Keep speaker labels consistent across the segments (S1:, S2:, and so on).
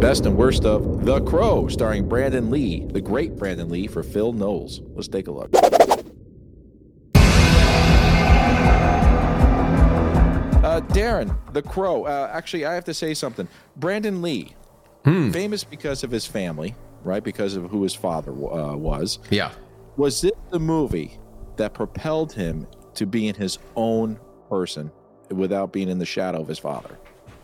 S1: best and worst of The Crow, starring Brandon Lee, the great Brandon Lee, for Phil Knowles. Let's take a look. Darren, The Crow. Actually, I have to say something. Brandon Lee, famous because of his family, right? Because of who his father was.
S2: Yeah.
S1: Was this the movie that propelled him to being his own person without being in the shadow of his father?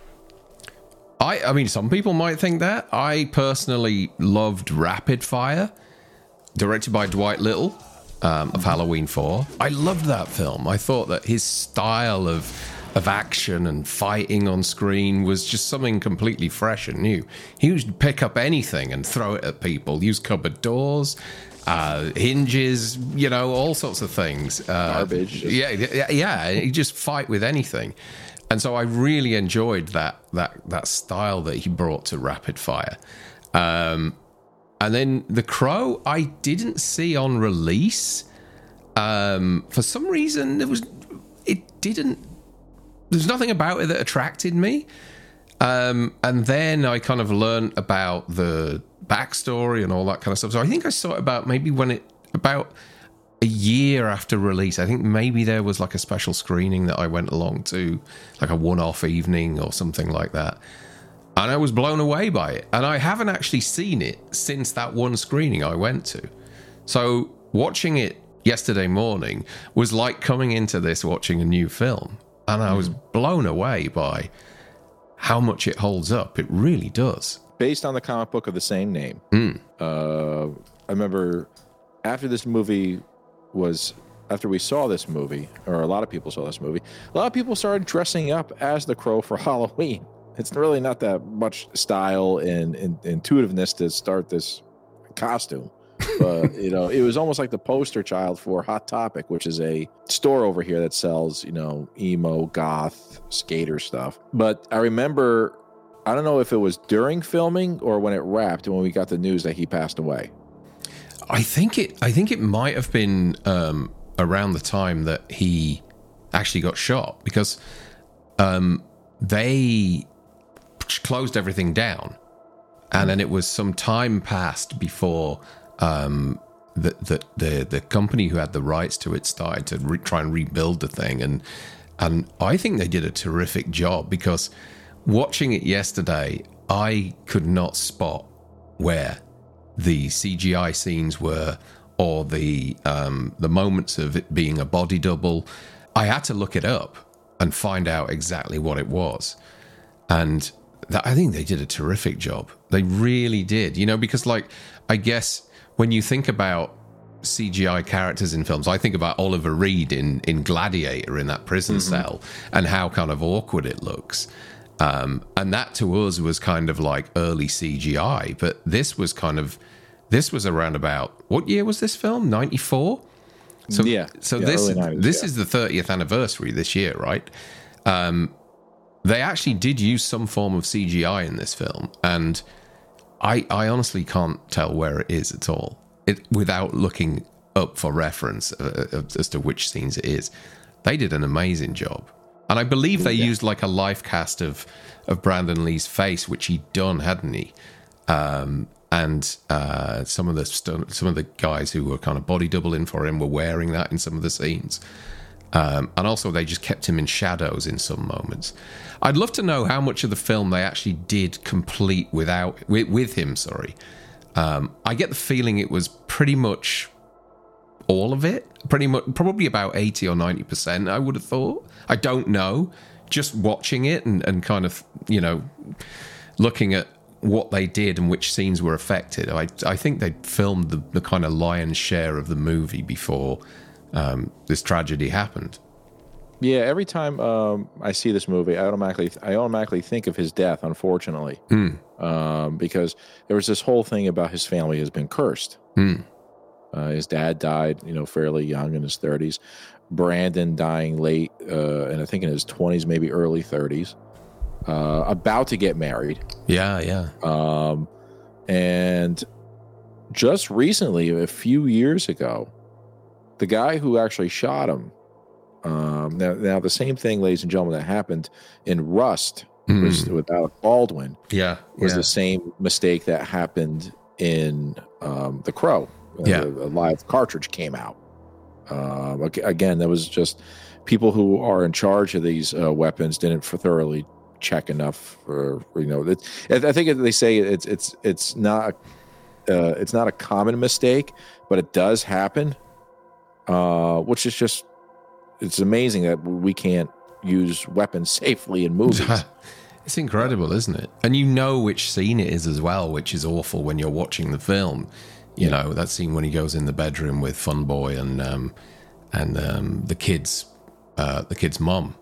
S2: I mean, some people might think that. I personally loved Rapid Fire, directed by Dwight Little, of Halloween 4. I loved that film. I thought that his style of action and fighting on screen was just something completely fresh and new. He used to pick up anything and throw it at people, use cupboard doors, hinges, all sorts of things.
S1: Garbage.
S2: Yeah. He just fight with anything. And so I really enjoyed that style that he brought to Rapid Fire. And then The Crow, I didn't see on release. For some reason, there's nothing about it that attracted me. And then I kind of learned about the backstory and all that kind of stuff. So I think I saw it about a year after release. I think maybe there was like a special screening that I went along to, like a one-off evening or something like that. And I was blown away by it. And I haven't actually seen it since that one screening I went to. So watching it yesterday morning was like coming into this watching a new film. And I was blown away by how much it holds up. It really does.
S1: Based on the comic book of the same name. I remember after we saw this movie, or a lot of people saw this movie, a lot of people started dressing up as the Crow for Halloween. It's really not that much style and intuitiveness to start this costume. But, it was almost like the poster child for Hot Topic, which is a store over here that sells, emo, goth, skater stuff. But I remember, I don't know if it was during filming or when it wrapped, when we got the news that he passed away.
S2: I think it might have been around the time that he actually got shot, because they closed everything down, and then it was some time passed before the company who had the rights to it started to try and rebuild the thing, and I think they did a terrific job, because watching it yesterday, I could not spot where the CGI scenes were, or the moments of it being a body double. I had to look it up and find out exactly what it was, and I think they did a terrific job. They really did, because I guess when you think about CGI characters in films, I think about Oliver Reed in Gladiator, in that prison cell, and how kind of awkward it looks. And that to us was kind of like early CGI, but this was around about, what year was this film? 94? So this 90s, is the 30th anniversary this year, right? They actually did use some form of CGI in this film, and I honestly can't tell where it is at all, without looking up for reference as to which scenes it is. They did an amazing job. And I believe they used like a life cast of Brandon Lee's face, which he'd done, hadn't he? And some of the guys who were kind of body doubling for him were wearing that in some of the scenes. And also they just kept him in shadows in some moments. I'd love to know how much of the film they actually did complete with him. I get the feeling it was pretty much all of it. Pretty much, probably about 80 or 90%, I would have thought. I don't know. Just watching it and kind of, looking at what they did and which scenes were affected. I think they filmed the kind of lion's share of the movie before this tragedy happened.
S1: Yeah, every time I see this movie, I automatically think of his death, unfortunately. Because there was this whole thing about his family has been cursed. His dad died, fairly young, in his 30s. Brandon dying late, and I think in his 20s, maybe early 30s. About to get married.
S2: Yeah.
S1: And just recently, a few years ago, the guy who actually shot him, now the same thing, ladies and gentlemen, that happened in Rust with Alec Baldwin, was
S2: yeah.
S1: the same mistake that happened in The Crow.
S2: Yeah.
S1: The live cartridge came out. Again, that was just people who are in charge of these weapons didn't thoroughly check enough. I think they say it's not a common mistake, but it does happen. Which is just, it's amazing that we can't use weapons safely in movies.
S2: It's incredible, isn't it? And you know which scene it is as well, which is awful when you're watching the film. You know, that scene when he goes in the bedroom with Fun Boy and the kid's mom.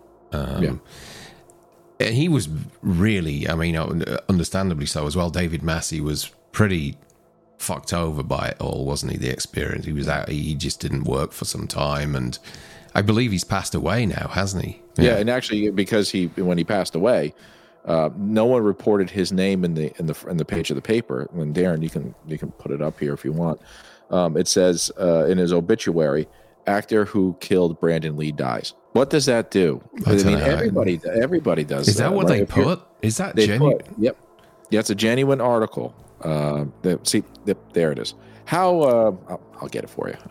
S2: He was really, I mean, understandably so as well. David Massey was pretty fucked over by it all, wasn't he? The experience. He was out. He just didn't work for some time, and I believe he's passed away now, hasn't he?
S1: Yeah, and actually, because when he passed away, no one reported his name in the page of the paper. When Darren, you can put it up here if you want. It says in his obituary, actor who killed Brandon Lee dies. What does that do? I mean, everybody does.
S2: Is that what they put? Is that genuine?
S1: Yep. Yeah, it's a genuine article. See, there it is. How? I'll get it for you.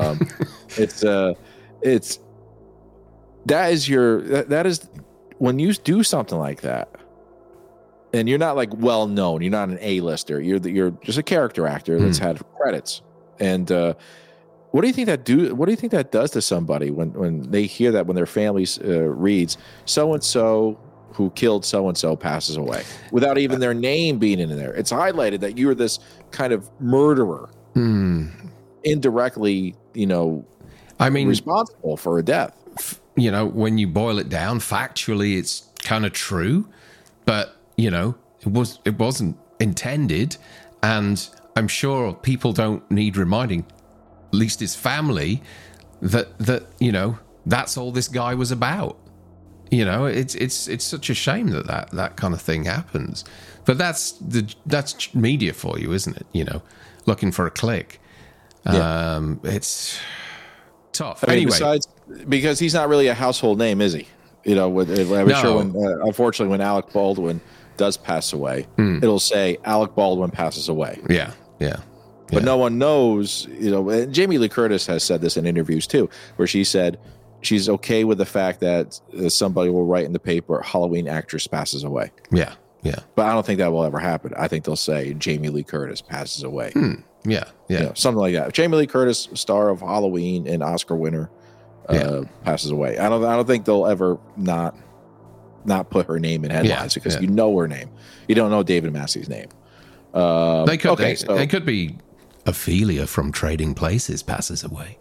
S1: That is when you do something like that, and you're not like well known. You're not an A-lister. You're just a character actor that's had credits. And what do you think that does to somebody when they hear that, when their families reads so and so who killed so and so passes away without even their name being in there? It's highlighted that you're this kind of murderer, indirectly, responsible for a death.
S2: When you boil it down, factually, it's kind of true, but it wasn't intended, and I'm sure people don't need reminding, at least his family, that that's all this guy was about. It's such a shame that kind of thing happens, but that's media for you, isn't it? Looking for a click. It's tough.
S1: I mean,
S2: anyway,
S1: besides, because he's not really a household name, is he? Sure unfortunately, when Alec Baldwin does pass away, it'll say Alec Baldwin passes away.
S2: Yeah.
S1: But no one knows, and Jamie Lee Curtis has said this in interviews too, where she said she's okay with the fact that somebody will write in the paper, Halloween actress passes away.
S2: Yeah.
S1: But I don't think that will ever happen. I think they'll say Jamie Lee Curtis passes away.
S2: Yeah.
S1: Something like that. Jamie Lee Curtis, star of Halloween and Oscar winner, passes away. I don't think they'll ever not put her name in headlines because you know her name. You don't know David Massey's name.
S2: They could be Ophelia from Trading Places passes away.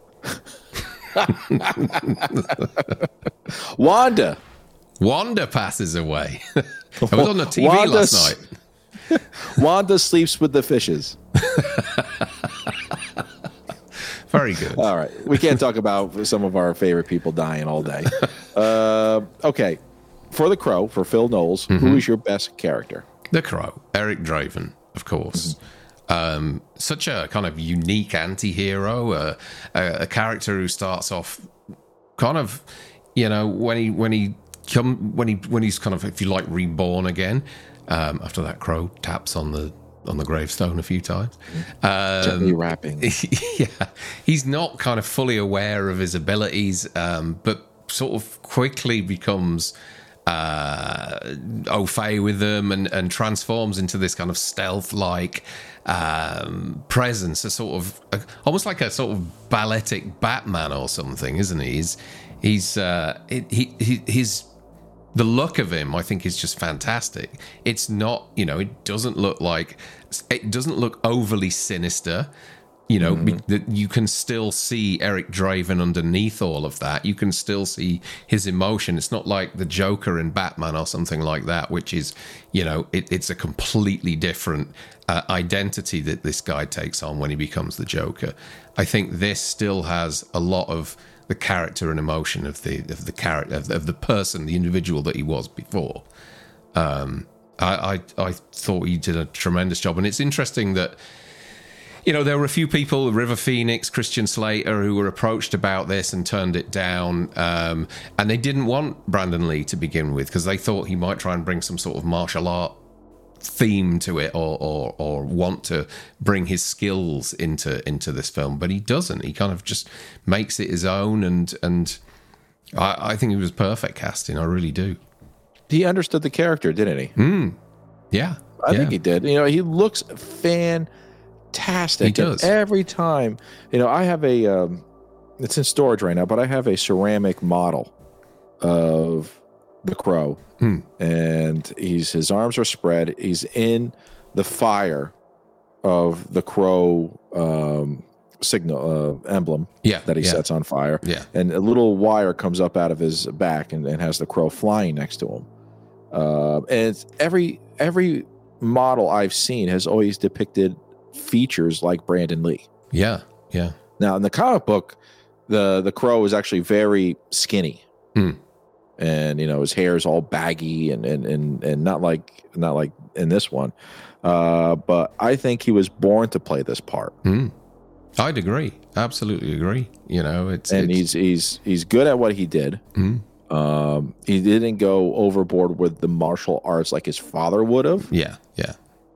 S1: Wanda
S2: passes away. I was on the TV last night.
S1: Wanda sleeps with the fishes.
S2: Very good.
S1: All right. We can't talk about some of our favorite people dying all day. Okay. For The Crow, for Phil Knowles, who is your best character?
S2: The Crow, Eric Draven, of course. Such a kind of unique anti-hero, a character who starts off kind of, when he's kind of, if you like, reborn again, after that crow taps on the gravestone a few times.
S1: Gently rapping.
S2: Yeah. He's not kind of fully aware of his abilities, but sort of quickly becomes au fait with them and transforms into this kind of stealth-like presence, a sort of almost like a sort of balletic Batman or something, isn't he? He's the look of him, I think, is just fantastic. It's not, it doesn't look overly sinister. You can still see Eric Draven underneath all of that. You can still see his emotion. It's not like the Joker in Batman or something like that, which is, it's a completely different identity that this guy takes on when he becomes the Joker. I think this still has a lot of the character and emotion of the character of the person, the individual that he was before. I thought he did a tremendous job, and it's interesting that you know, there were a few people, River Phoenix, Christian Slater, who were approached about this and turned it down. And they didn't want Brandon Lee to begin with because they thought he might try and bring some sort of martial art theme to it or want to bring his skills into this film. But he doesn't. He kind of just makes it his own. And I think he was perfect casting. I really do.
S1: He understood the character, didn't he?
S2: Yeah.
S1: I think he did. You know, he looks fantastic.
S2: He does.
S1: Every time. You know, I have a, it's in storage right now, but I have a ceramic model of the Crow. And his arms are spread. He's in the fire of the Crow signal emblem that he sets on fire.
S2: Yeah.
S1: And a little wire comes up out of his back and has the Crow flying next to him. And it's every model I've seen has always depicted features like Brandon Lee.
S2: Yeah, yeah.
S1: Now in the comic book, the Crow is actually very skinny, and you know his hair is all baggy and not like in this one. But I think he was born to play this part.
S2: I'd agree, absolutely agree. You know,
S1: he's good at what he did. He didn't go overboard with the martial arts like his father would have.
S2: Yeah, yeah.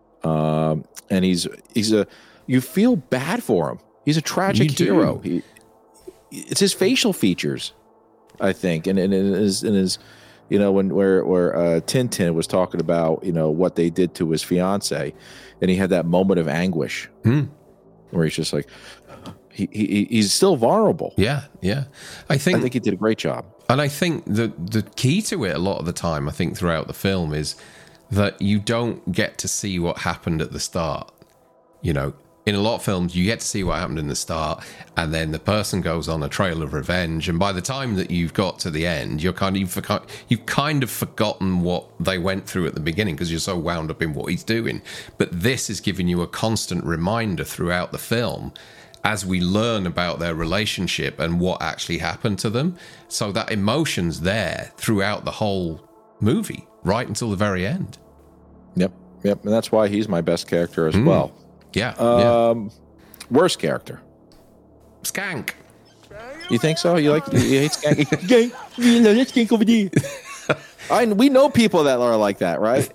S1: And you feel bad for him. He's a tragic hero. It's his facial features, I think, and in his you know where Tintin was talking about, you know, what they did to his fiance, and he had that moment of anguish where he's just like he's still vulnerable.
S2: Yeah, yeah. I think
S1: he did a great job.
S2: And I think the key to it a lot of the time, I think throughout the film, is that you don't get to see what happened at the start. You know, in a lot of films, you get to see what happened in the start, and then the person goes on a trail of revenge. And by the time that you've got to the end, you've kind of forgotten what they went through at the beginning because you're so wound up in what he's doing. But this is giving you a constant reminder throughout the film as we learn about their relationship and what actually happened to them. So that emotion's there throughout the whole movie, right until the very end.
S1: Yep. And that's why he's my best character as well.
S2: Yeah.
S1: Worst character.
S2: Skank.
S1: You think so? You hate Skank? Let's Skank over there. We know people that are like that, right?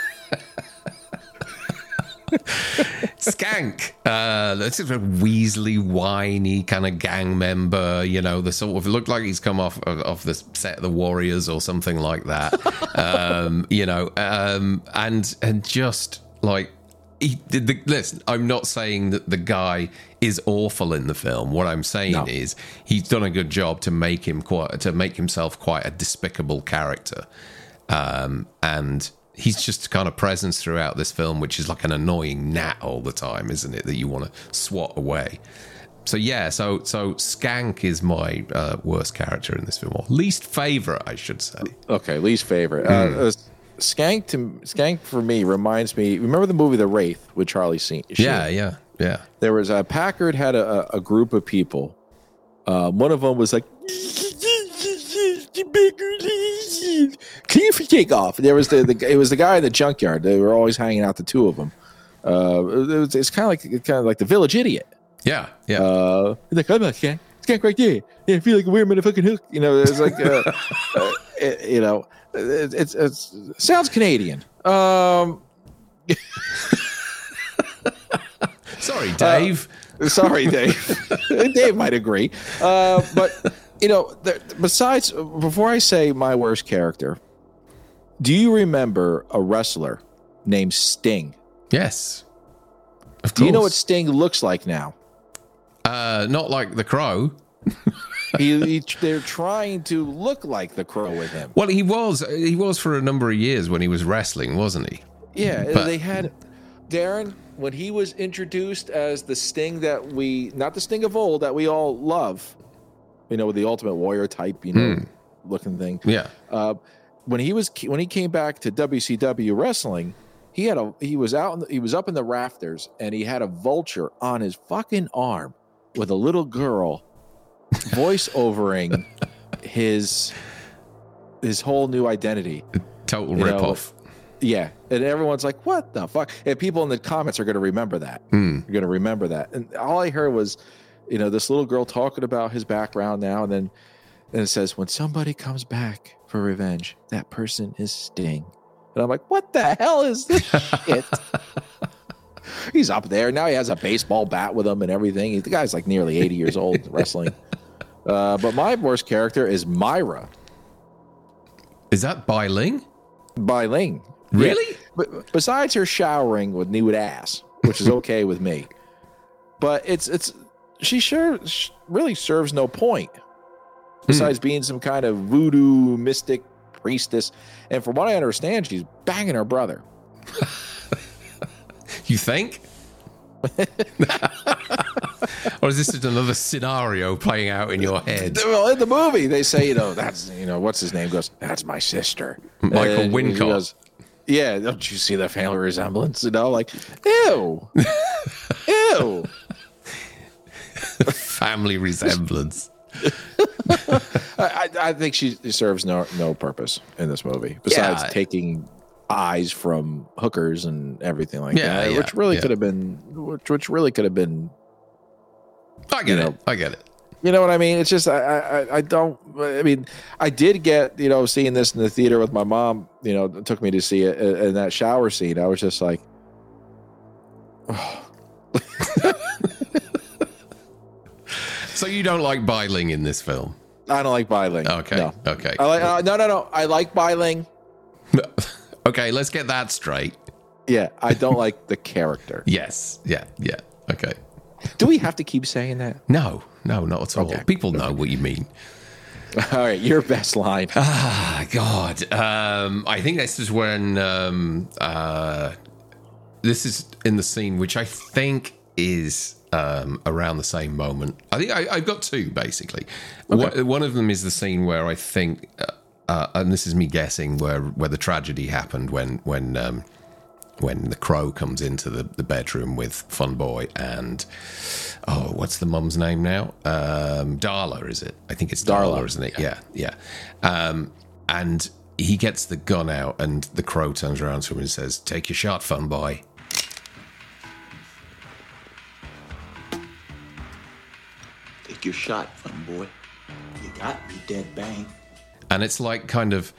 S2: Skank. That's a Weasley, whiny kind of gang member. You know, the sort of looked like he's come off the set of The Warriors or something like that. You know, and just like listen, I'm not saying that the guy is awful in the film. What I'm saying is he's done a good job to make himself quite a despicable character, and he's just kind of presence throughout this film, which is like an annoying gnat all the time, isn't it? That you want to swat away. So yeah, so Skank is my worst character in this film, or least favorite, I should say. Okay,
S1: least favorite. Skank for me reminds me. Remember the movie The Wraith with Charlie Sheen?
S2: Yeah.
S1: There was Packard had a group of people. One of them was like, can you take off? There was it was the guy in the junkyard. They were always hanging out, the two of them. It's kind of like the Village Idiot.
S2: Yeah.
S1: Like, I'm not Skank right there. Yeah, I feel like a weird motherfucking hook. You know, it's like you know, it sounds Canadian.
S2: Sorry, Dave.
S1: Sorry, Dave. Dave might agree. But, you know, besides, before I say my worst character, do you remember a wrestler named Sting?
S2: Yes. Of course.
S1: Do you know what Sting looks like now?
S2: Not like the Crow.
S1: They're trying to look like the Crow with him.
S2: Well, he was for a number of years when he was wrestling, wasn't he?
S1: Yeah, they had Darren when he was introduced as the Sting not the Sting of old that we all love, you know, with the Ultimate Warrior type, you know, looking thing.
S2: Yeah.
S1: When he came back to WCW wrestling, he was up in the rafters and he had a vulture on his fucking arm with a little girl voice overing his whole new identity.
S2: Total ripoff.
S1: Yeah, and everyone's like, "What the fuck?" And people in the comments are going to remember that.
S2: Mm.
S1: You're going to remember that. And all I heard was, this little girl talking about his background now, and then it says, "When somebody comes back for revenge, that person is Sting." And I'm like, "What the hell is this shit?" He's up there now. He has a baseball bat with him and everything. The guy's like nearly 80 years old wrestling. But my worst character is Myra.
S2: Is that Bai Ling?
S1: Bai Ling.
S2: Really?
S1: Yeah. But besides her showering with nude ass, which is okay with me, but she really serves no point besides being some kind of voodoo mystic priestess. And from what I understand, she's banging her brother.
S2: You think? Or is this just another scenario playing out in your head?
S1: Well, in the movie, they say, that's, what's his name? Goes, "That's my sister."
S2: Michael
S1: And
S2: Wincott.
S1: he goes, "Yeah, don't you see the family resemblance?" Like, ew. Ew.
S2: Family resemblance.
S1: I think she serves no purpose in this movie besides taking eyes from hookers and everything like that, which really could have been.
S2: I get it.
S1: You know what I mean? It's just I don't. I mean, I did get seeing this in the theater with my mom. It took me to see it in that shower scene. I was just like, oh.
S2: So you don't like Bai Ling in this film?
S1: I don't like Bai Ling.
S2: Okay.
S1: No.
S2: Okay.
S1: I like no. I like Bai Ling.
S2: Okay, let's get that straight.
S1: Yeah, I don't like the character.
S2: Yes. Yeah. Okay.
S1: Do we have to keep saying that?
S2: No, not at all.
S1: Okay.
S2: People know what you mean.
S1: All right, your best line.
S2: God. I think this is when this is in the scene which I think is around the same moment. I think I've got two, basically.
S1: Okay.
S2: One of them is the scene where I think, and this is me guessing, where the tragedy happened when the crow comes into the bedroom with Fun Boy and what's the mum's name now? Darla, is it? I think it's Darla, isn't it? Yeah. And he gets the gun out, and the crow turns around to him and says, "Take your shot, Fun Boy."
S3: Take your shot, Fun Boy. You got me, dead bang.
S2: And it's like kind of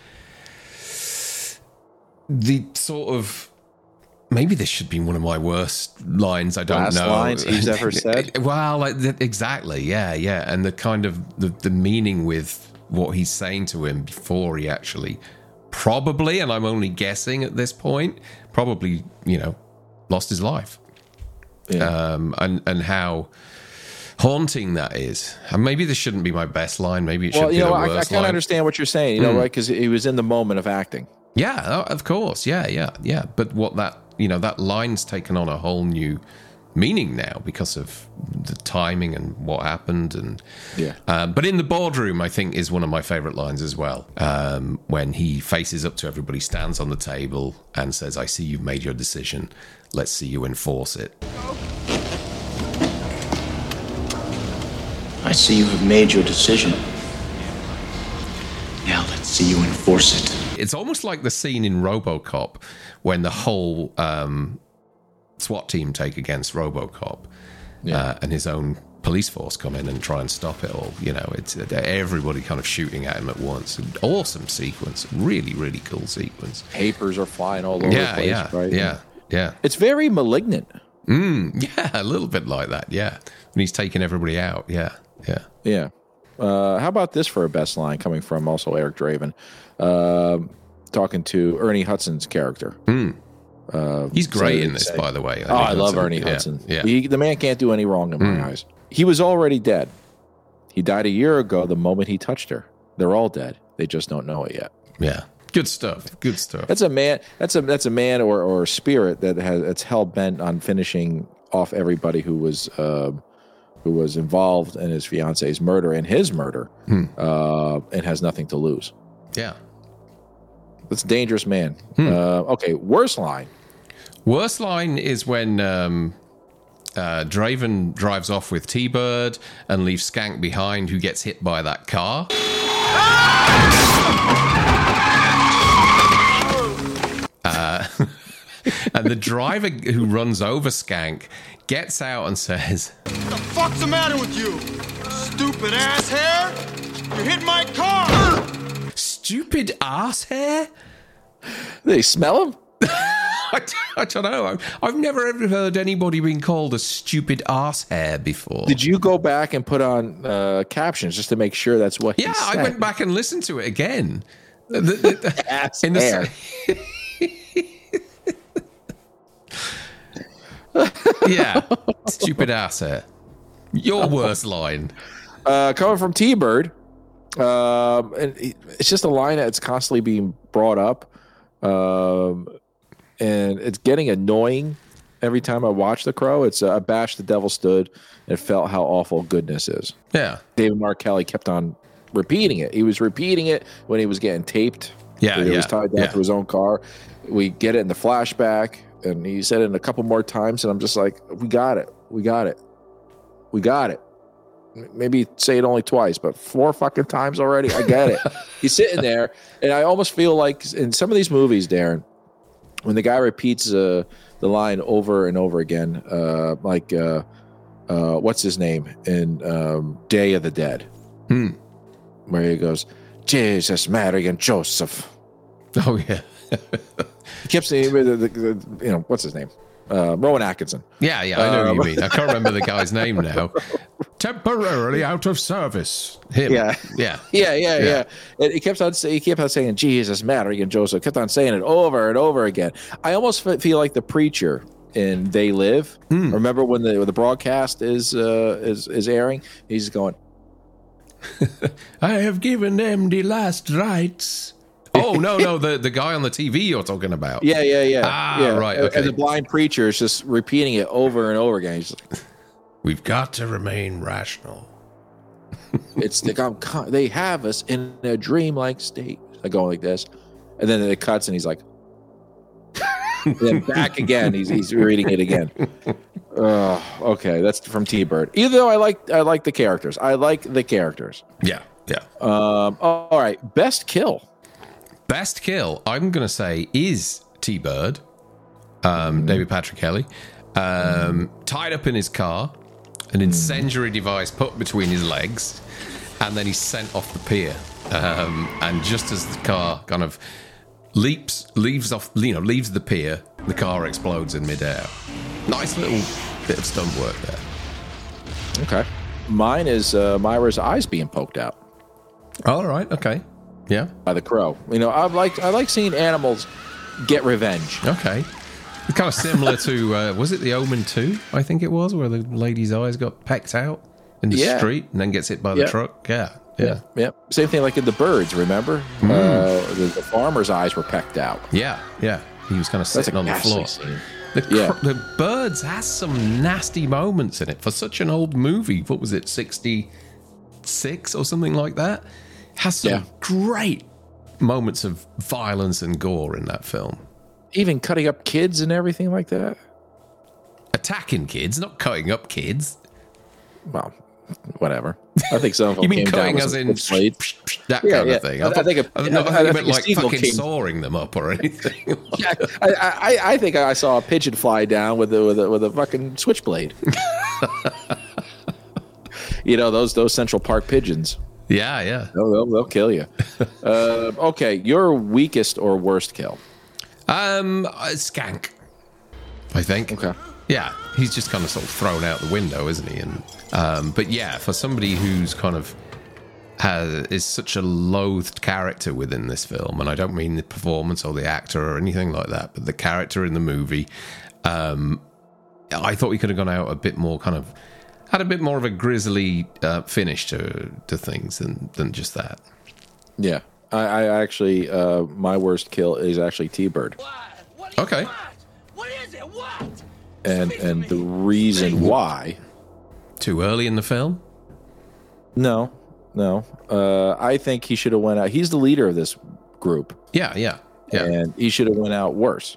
S2: the sort of, maybe this should be one of my worst lines. I don't know.
S1: Lines he's ever said?
S2: Well, exactly. Yeah. And the kind of the meaning with what he's saying to him before he actually probably, and I'm only guessing at this point, probably, lost his life.
S1: Yeah.
S2: And how haunting that is. And maybe this shouldn't be my best line. Maybe it should be the worst line.
S1: I kind of understand what you're saying, right? Because he was in the moment of acting.
S2: Yeah, of course. Yeah. But what that line's taken on a whole new meaning now because of the timing and what happened. And but in the boardroom, I think is one of my favorite lines as well. When he faces up to everybody, stands on the table and says, "I see you've made your decision. Let's see you enforce it."
S3: I see you have made your decision. Now let's see you enforce it.
S2: It's almost like the scene in RoboCop when the whole SWAT team take against RoboCop and his own police force come in and try and stop it all. It's everybody kind of shooting at him at once. An awesome sequence. Really, really cool sequence.
S1: Papers are flying all over the place, right?
S2: Yeah.
S1: It's very Malignant.
S2: Yeah, a little bit like that, yeah. When he's taking everybody out, yeah.
S1: How about this for a best line coming from also Eric Draven, talking to Ernie Hudson's character.
S2: He's great in this, by the way.
S1: I love Ernie Hudson.
S2: Yeah.
S1: The man can't do any wrong in my eyes. He was already dead. He died a year ago the moment he touched her. They're all dead. They just don't know it yet.
S2: Yeah. Good stuff.
S1: That's a man. That's a man or a spirit that's hell bent on finishing off everybody who was involved in his fiance's murder and his murder, and has nothing to lose.
S2: Yeah,
S1: that's a dangerous man. Okay, worst line.
S2: Worst line is when Draven drives off with T-Bird and leaves Skank behind, who gets hit by that car. And the driver who runs over Skank gets out and says,
S4: What the fuck's the matter with you? Stupid ass hair? You hit my car!
S2: "Stupid ass hair?"
S1: They smell him?
S2: I don't know. I've never ever heard anybody being called a stupid ass hair before.
S1: Did you go back and put on captions just to make sure that's what he
S2: Yeah,
S1: said?
S2: I went back and listened to it again.
S1: Ass
S2: In the
S1: hair.
S2: Yeah, stupid ass hair. Your worst line.
S1: Coming from T-Bird, and it's just a line that's constantly being brought up, and it's getting annoying every time I watch The Crow. It's I bashed the devil stood and felt how awful goodness is.
S2: Yeah.
S1: David Mark Kelly kept on repeating it. He was repeating it when he was getting taped.
S2: Yeah,
S1: He
S2: yeah,
S1: was tied down
S2: yeah.
S1: to his own car. We get it in the flashback, and he said it a couple more times, and I'm just like, we got it. We got it. We got it. Maybe say it only twice, but 4 fucking times already. I get it. He's sitting there, and I almost feel like in some of these movies, Darren, when the guy repeats the line over and over again, what's his name in Day of the Dead, where he goes, Jesus, Mary, and Joseph.
S2: Oh, yeah.
S1: He kept saying, what's his name? Rowan Atkinson.
S2: Yeah, I know what you mean. I can't remember the guy's name now. Temporarily out of service. Him.
S1: Yeah. And he kept on saying Jesus, Mary, and Joseph. Kept on saying it over and over again. I almost feel like the preacher in They Live. Remember when the broadcast is airing? He's going,
S2: I have given them the last rites. Oh, no, the guy on the TV you're talking about.
S1: Yeah.
S2: Right, okay.
S1: And the blind preacher is just repeating it over and over again. He's like,
S2: We've got to remain rational.
S1: they have us in a dreamlike state. Like going like this, and then it cuts, and he's like, and then back again. He's reading it again. Okay, that's from T-Bird. Even though I like the characters. I like the characters.
S2: Yeah.
S1: All right, best kill.
S2: Best kill, I'm going to say, is T-Bird, David Patrick Kelly, tied up in his car, an incendiary device put between his legs, and then he's sent off the pier. And just as the car kind of leaves the pier, the car explodes in midair. Nice little bit of stunt work there.
S1: Okay, mine is Myra's eyes being poked out.
S2: All right, okay. Yeah.
S1: By the Crow. I like seeing animals get revenge.
S2: Okay. It's kind of similar to, was it The Omen 2, I think it was, where the lady's eyes got pecked out in the street and then gets hit by the truck? Yeah.
S1: Same thing like in The Birds, remember? The farmer's eyes were pecked out.
S2: Yeah. He was kind of sitting on the floor.
S1: Scene.
S2: The Birds has some nasty moments in it. For such an old movie, what was it, 66 or something like that? Has some great moments of violence and gore in that film.
S1: Even cutting up kids and everything like that.
S2: Attacking kids, not cutting up kids.
S1: Well, whatever. I think some of them
S2: You mean
S1: came
S2: cutting
S1: down
S2: as
S1: with
S2: in
S1: some blade.
S2: that kind
S1: Yeah.
S2: of thing?
S1: I think
S2: I meant like
S1: Steve
S2: fucking
S1: came-
S2: sawing them up or anything.
S1: Yeah, I think I saw a pigeon fly down with a fucking switchblade. Those Central Park pigeons.
S2: Yeah.
S1: They'll kill you. Okay, your weakest or worst kill?
S2: Skank, I think.
S1: Okay.
S2: Yeah, he's just kind of sort of thrown out the window, isn't he? And but yeah, for somebody who's kind of is such a loathed character within this film, and I don't mean the performance or the actor or anything like that, but the character in the movie, I thought we could have gone out a bit more, kind of had a bit more of a grisly finish to things than just that.
S1: Yeah, I actually my worst kill is actually T-Bird.
S2: Okay.
S4: What is it? What?
S1: And the reason why?
S2: Too early in the film?
S1: No. I think he should have went out. He's the leader of this group.
S2: Yeah.
S1: And he should have went out worse.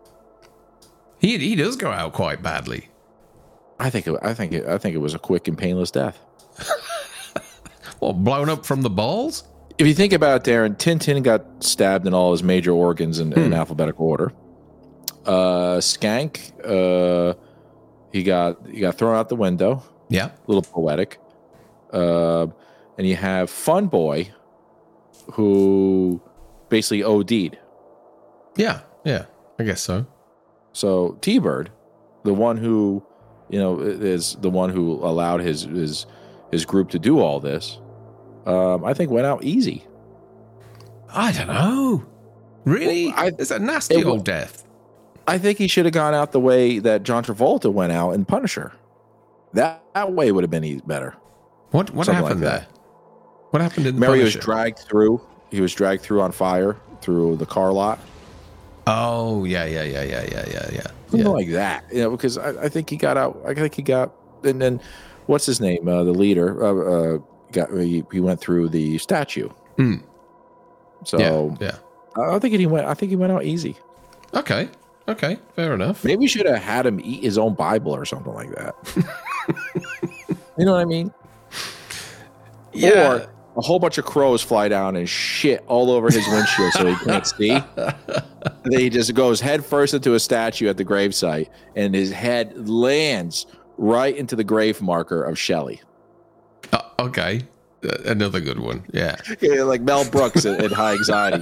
S2: He does go out quite badly.
S1: I think it was a quick and painless death.
S2: What, blown up from the balls?
S1: If you think about it, Darren, Tintin got stabbed in all his major organs in alphabetical order. Skank, he got thrown out the window.
S2: Yeah.
S1: A little poetic. And you have Fun Boy, who basically OD'd.
S2: Yeah, I guess so.
S1: So T-Bird, the one who, is the one who allowed his group to do all this, I think went out easy.
S2: I don't know. Really? It's a nasty old death.
S1: I think he should have gone out the way that John Travolta went out in Punisher. That way would have been better.
S2: What happened there? What happened in the
S1: Mary
S2: Punisher?
S1: was dragged through. He was dragged through on fire through the car lot.
S2: Oh, yeah.
S1: Something like that. Because I think he got out. I think he got, and then what's his name? The leader he went through the statue.
S2: Mm.
S1: So
S2: yeah.
S1: I think he went out easy.
S2: Okay, fair enough.
S1: Maybe we should have had him eat his own Bible or something like that. You know what I mean?
S2: Yeah.
S1: Or a whole bunch of crows fly down and shit all over his windshield so he can't see. And then he just goes head first into a statue at the gravesite, and his head lands right into the grave marker of Shelley.
S2: Okay. Another good one. Yeah.
S1: Like Mel Brooks in High Anxiety.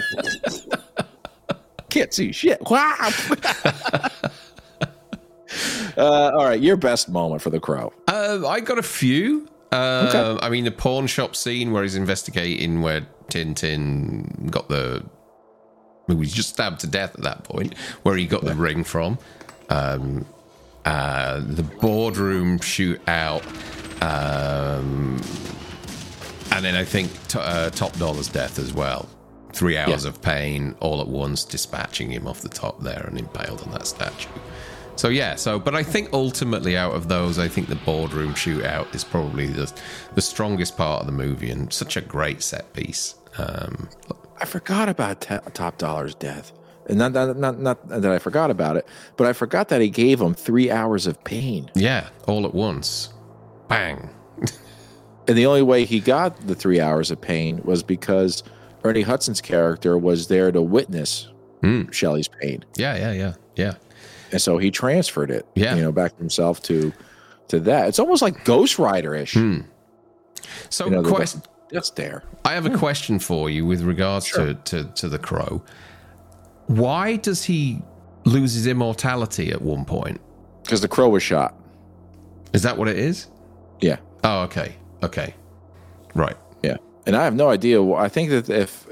S1: Can't see shit. Wow. All right, your best moment for The Crow.
S2: I got a few.
S1: Okay.
S2: I mean, the pawn shop scene where he's investigating where Tintin got he was just stabbed to death at that point, where he got the ring from. The boardroom shootout. And then I think Top Dollar's death as well. 3 hours of pain all at once, dispatching him off the top there and impaled on that statue. So yeah, but I think ultimately out of those, I think the boardroom shootout is probably the strongest part of the movie and such a great set piece.
S1: I forgot about Top Dollar's death. And not that I forgot about it, but I forgot that he gave him 3 hours of pain.
S2: Yeah, all at once. Bang.
S1: And the only way he got the 3 hours of pain was because Ernie Hudson's character was there to witness Shelley's pain.
S2: Yeah.
S1: And so he transferred it,
S2: Yeah.
S1: Back to himself to that. It's almost like Ghost Rider-ish.
S2: So
S1: That's there.
S2: I have a question for you with regards to The Crow. Why does he lose his immortality at one point?
S1: Because the crow was shot.
S2: Is that what it is?
S1: Yeah.
S2: Oh, okay. Right.
S1: Yeah. And I have no idea. I think that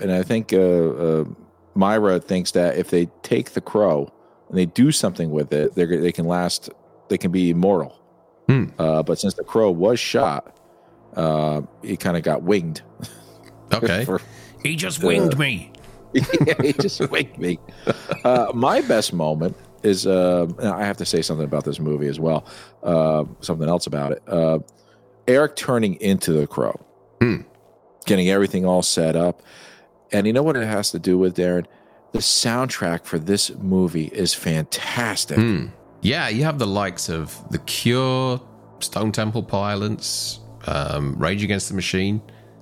S1: Myra thinks that if they take the crow and they do something with it, they can last. They can be immortal. But since the crow was shot, he kind of got winged.
S2: Okay. He just winged me.
S1: Yeah, he just winged me. My best moment is I have to say something about this movie as well. Something else about it. Eric turning into the crow, getting everything all set up. And you know what it has to do with, Darren? The soundtrack for this movie is fantastic.
S2: Yeah, you have the likes of The Cure, Stone Temple Pilots, Rage Against the Machine,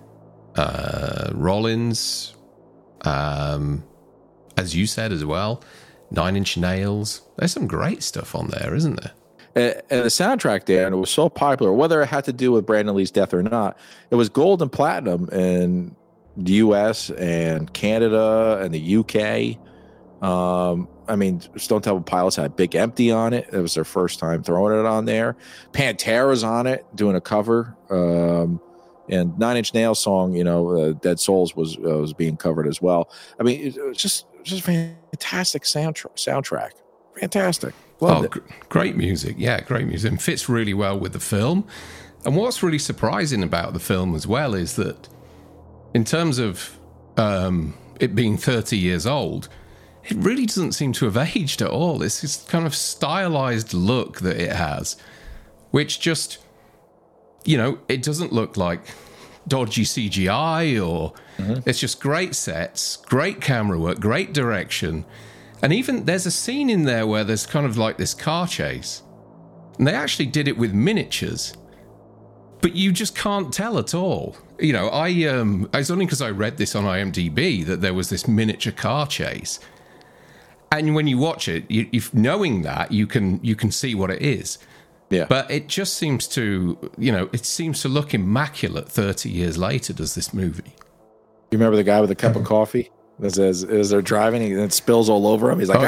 S2: Rollins, as you said as well, Nine Inch Nails. There's some great stuff on there, isn't there?
S1: And the soundtrack there, and it was so popular, whether it had to do with Brandon Lee's death or not, it was gold and platinum in the U.S. and Canada and the U.K. I mean, Stone Temple Pilots had Big Empty on it. It was their first time throwing it on there. Pantera's on it, doing a cover. And Nine Inch Nails song, Dead Souls was being covered as well. I mean, it was just fantastic soundtrack. Fantastic. Loved it.
S2: Great music. Yeah, great music. And fits really well with the film. And what's really surprising about the film as well is that in terms of it being 30 years old, it really doesn't seem to have aged at all. It's this kind of stylized look that it has, which just, it doesn't look like dodgy CGI or it's just great sets, great camera work, great direction. And even there's a scene in there where there's kind of like this car chase. And they actually did it with miniatures. But you just can't tell at all. It's only because I read this on IMDb that there was this miniature car chase. And when you watch it, if knowing that, you can see what it is.
S1: Yeah.
S2: But it just seems to, it seems to look immaculate 30 years later, does this movie?
S1: You remember the guy with a cup of coffee? As they're driving, and it spills all over him. He's like,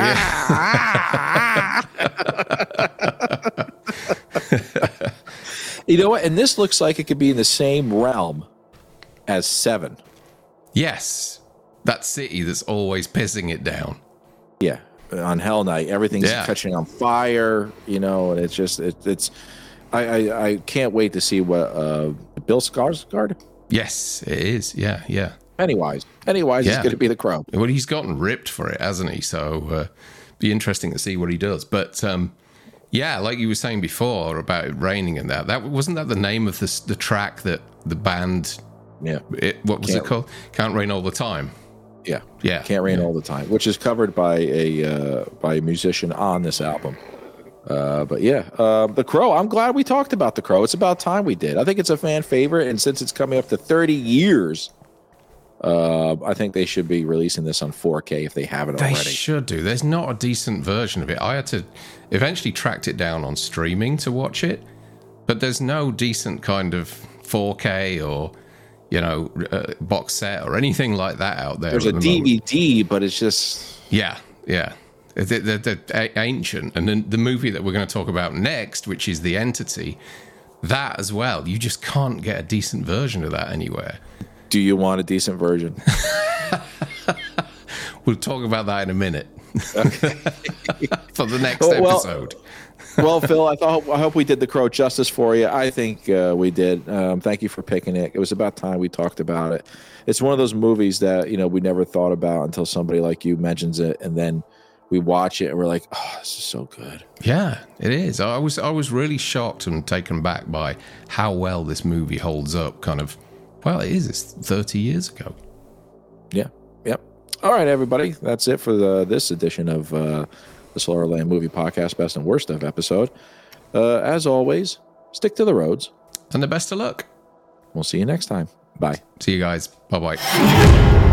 S1: You know what? And this looks like it could be in the same realm as 7.
S2: Yes. That city that's always pissing it down.
S1: Yeah. On Hell Night, everything's catching on fire, and it's just, I can't wait to see what, Bill Skarsgård?
S2: Yes, it is. Yeah.
S1: Pennywise is going to be the Crow.
S2: Well, he's gotten ripped for it, hasn't he? So, be interesting to see what he does. But, like you were saying before about it raining and that wasn't that the name of the track that the band, what was it called? Can't Rain All the Time. Yeah. Can't
S1: Rain All the Time, which is covered by a musician on this album. The Crow. I'm glad we talked about The Crow. It's about time we did. I think it's a fan favorite, and since it's coming up to 30 years, I think they should be releasing this on 4K if they haven't already.
S2: They should do. There's not a decent version of it. I had to eventually tracked it down on streaming to watch it, but there's no decent kind of 4K or box set or anything like that out there.
S1: There's a DVD, but it's just
S2: yeah. They're ancient, and then the movie that we're going to talk about next, which is The Entity, that as well. You just can't get a decent version of that anywhere.
S1: Do you want a decent version?
S2: We'll talk about that in a minute. Okay. For the next episode.
S1: Well, Phil, I hope we did The Crow justice for you. I think we did. Thank you for picking it. It was about time we talked about it. It's one of those movies that we never thought about until somebody like you mentions it, and then we watch it and we're like, oh, this is so good.
S2: Yeah, it is. I was really shocked and taken back by how well this movie holds up. Kind of, well, it is. It's 30 years ago.
S1: Yeah. Yep. All right, everybody. That's it for this edition of the Slaughterland Movie Podcast Best and Worst of episode. As always, stick to the roads.
S2: And the best of luck.
S1: We'll see you next time. Bye.
S2: See you guys. Bye-bye.